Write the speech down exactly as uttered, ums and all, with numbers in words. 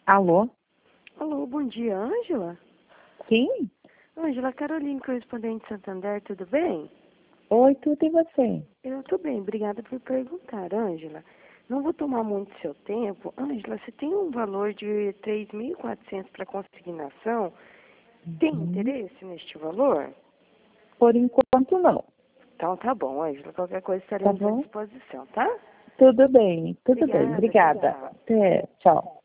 Alô? Alô, bom dia, Ângela? Sim? Ângela, Carolina, correspondente de Santander, tudo bem? Oi, tudo e você? Eu estou bem, obrigada por perguntar, Ângela. Não vou tomar muito seu tempo. Ângela, você tem um valor de três mil e quatrocentos para consignação? Tem Uhum. interesse neste valor? Por enquanto, não. Então tá bom, Ângela. Qualquer coisa Tá estaremos à bom? disposição, tá? Tudo bem, tudo bem. Obrigada, Obrigada. tchau. Até, tchau.